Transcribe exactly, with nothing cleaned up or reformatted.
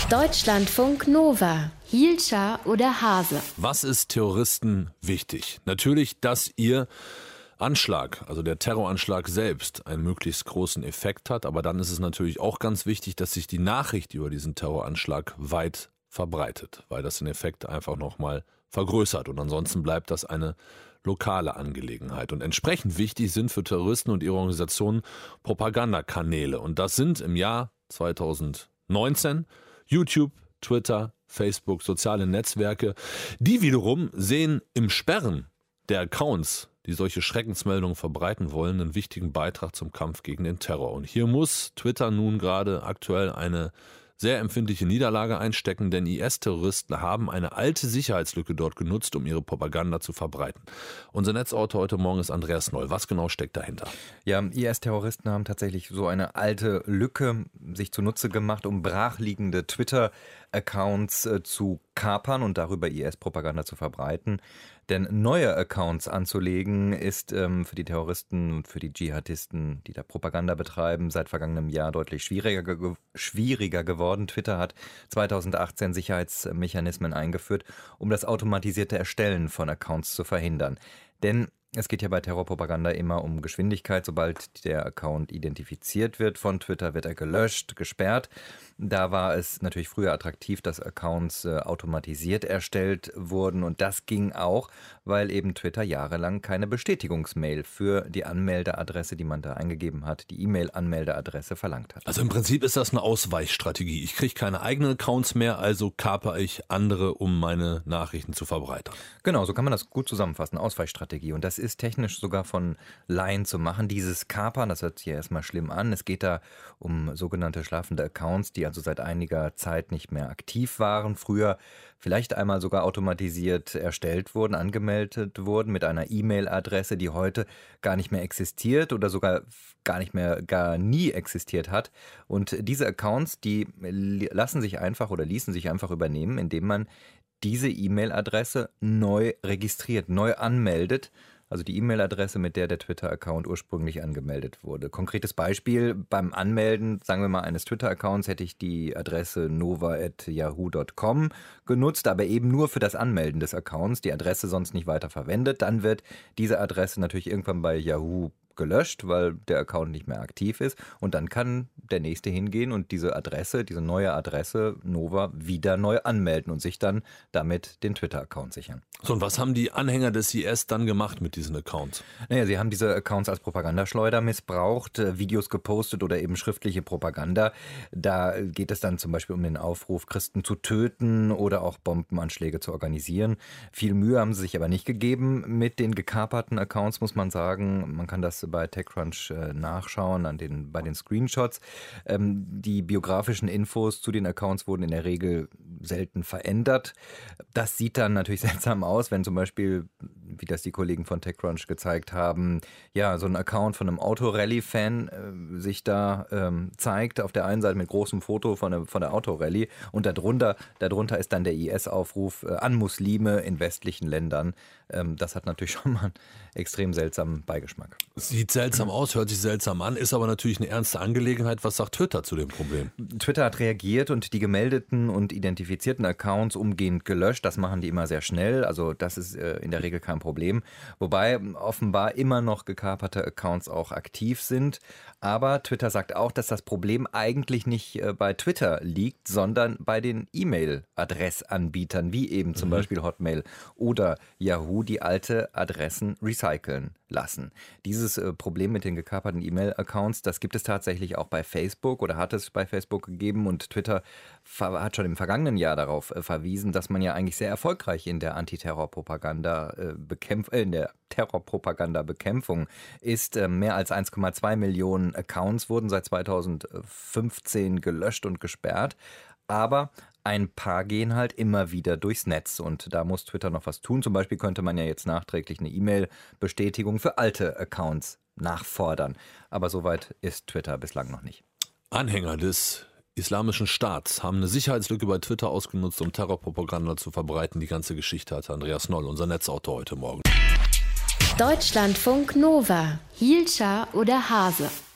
Deutschlandfunk Nova. Hielscher oder Hase? Was ist Terroristen wichtig? Natürlich, dass ihr Anschlag, also der Terroranschlag selbst, einen möglichst großen Effekt hat. Aber dann ist es natürlich auch ganz wichtig, dass sich die Nachricht über diesen Terroranschlag weit verbreitet, weil das den Effekt einfach nochmal vergrößert. Und ansonsten bleibt das eine lokale Angelegenheit. Und entsprechend wichtig sind für Terroristen und ihre Organisationen Propagandakanäle. Und das sind im Jahr zweitausendneunzehn YouTube, Twitter, Facebook, soziale Netzwerke. Die wiederum sehen im Sperren der Accounts, die solche Schreckensmeldungen verbreiten wollen, einen wichtigen Beitrag zum Kampf gegen den Terror. Und hier muss Twitter nun gerade aktuell eine sehr empfindliche Niederlage einstecken, denn I S-Terroristen haben eine alte Sicherheitslücke dort genutzt, um ihre Propaganda zu verbreiten. Unser Netzautor heute Morgen ist Andreas Noll. Was genau steckt dahinter? Ja, I S-Terroristen haben tatsächlich so eine alte Lücke sich zunutze gemacht, um brachliegende Twitter-Accounts äh, zu kapern und darüber I S-Propaganda zu verbreiten. Denn neue Accounts anzulegen ist ähm, für die Terroristen und für die Dschihadisten, die da Propaganda betreiben, seit vergangenem Jahr deutlich schwieriger, ge- schwieriger geworden. Twitter hat zweitausendachtzehn Sicherheitsmechanismen eingeführt, um das automatisierte Erstellen von Accounts zu verhindern. Denn es geht ja bei Terrorpropaganda immer um Geschwindigkeit. Sobald der Account identifiziert wird von Twitter, wird er gelöscht, gesperrt. Da war es natürlich früher attraktiv, dass Accounts äh, automatisiert erstellt wurden. Und das ging auch, weil eben Twitter jahrelang keine Bestätigungsmail für die Anmeldeadresse, die man da eingegeben hat, die E-Mail-Anmeldeadresse verlangt hat. Also im Prinzip ist das eine Ausweichstrategie. Ich kriege keine eigenen Accounts mehr, also kaper ich andere, um meine Nachrichten zu verbreitern. Genau, so kann man das gut zusammenfassen. Ausweichstrategie. Und das ist technisch sogar von Laien zu machen. Dieses Kapern, das hört sich ja erstmal schlimm an. Es geht da um sogenannte schlafende Accounts, die also seit einiger Zeit nicht mehr aktiv waren. Früher vielleicht einmal sogar automatisiert erstellt wurden, angemeldet wurden mit einer E-Mail-Adresse, die heute gar nicht mehr existiert oder sogar gar nicht mehr, gar nie existiert hat. Und diese Accounts, die lassen sich einfach oder ließen sich einfach übernehmen, indem man diese E-Mail-Adresse neu registriert, neu anmeldet. Also die E-Mail-Adresse, mit der der Twitter-Account ursprünglich angemeldet wurde. Konkretes Beispiel, beim Anmelden, sagen wir mal, eines Twitter-Accounts hätte ich die Adresse nova at yahoo dot com genutzt, aber eben nur für das Anmelden des Accounts, die Adresse sonst nicht weiter verwendet. Dann wird diese Adresse natürlich irgendwann bei Yahoo gelöscht, weil der Account nicht mehr aktiv ist. Und dann kann der Nächste hingehen und diese Adresse, diese neue Adresse Nova wieder neu anmelden und sich dann damit den Twitter-Account sichern. So, und was haben die Anhänger des I S dann gemacht mit diesen Accounts? Naja, sie haben diese Accounts als Propagandaschleuder missbraucht, Videos gepostet oder eben schriftliche Propaganda. Da geht es dann zum Beispiel um den Aufruf, Christen zu töten oder auch Bombenanschläge zu organisieren. Viel Mühe haben sie sich aber nicht gegeben mit den gekaperten Accounts, muss man sagen. Man kann das bei TechCrunch äh, nachschauen, an den, bei den Screenshots. Ähm, die biografischen Infos zu den Accounts wurden in der Regel selten verändert. Das sieht dann natürlich seltsam aus, wenn zum Beispiel, wie das die Kollegen von TechCrunch gezeigt haben, ja, so ein Account von einem Autorally-Fan äh, sich da ähm, zeigt, auf der einen Seite mit großem Foto von der, von der Autorally und darunter, darunter ist dann der I S-Aufruf äh, an Muslime in westlichen Ländern. Ähm, das hat natürlich schon mal einen extrem seltsamen Beigeschmack. Sieht seltsam aus, hört sich seltsam an, ist aber natürlich eine ernste Angelegenheit. Was sagt Twitter zu dem Problem? Twitter hat reagiert und die gemeldeten und identifizierten Accounts umgehend gelöscht. Das machen die immer sehr schnell, also das ist äh, in der Regel kein Problem. Wobei offenbar immer noch gekaperte Accounts auch aktiv sind. Aber Twitter sagt auch, dass das Problem eigentlich nicht äh, bei Twitter liegt, sondern bei den E-Mail-Adressanbietern, wie eben zum mhm. Beispiel Hotmail oder Yahoo, die alte Adressen recyceln lassen. Dieses äh, Problem mit den gekaperten E-Mail-Accounts, das gibt es tatsächlich auch bei Facebook oder hat es bei Facebook gegeben und Twitter ver- hat schon im vergangenen Jahr darauf äh, verwiesen, dass man ja eigentlich sehr erfolgreich in der Antiterrorpropaganda äh, bekämpf- äh, in der Terrorpropagandabekämpfung ist. Äh, mehr als eins Komma zwei Millionen Accounts wurden seit zweitausendfünfzehn gelöscht und gesperrt. Aber ein paar gehen halt immer wieder durchs Netz und da muss Twitter noch was tun. Zum Beispiel könnte man ja jetzt nachträglich eine E-Mail-Bestätigung für alte Accounts nachfordern. Aber soweit ist Twitter bislang noch nicht. Anhänger des Islamischen Staats haben eine Sicherheitslücke bei Twitter ausgenutzt, um Terrorpropaganda zu verbreiten. Die ganze Geschichte hatte Andreas Noll, unser Netzautor, heute Morgen. Deutschlandfunk Nova. Hielscher oder Hase?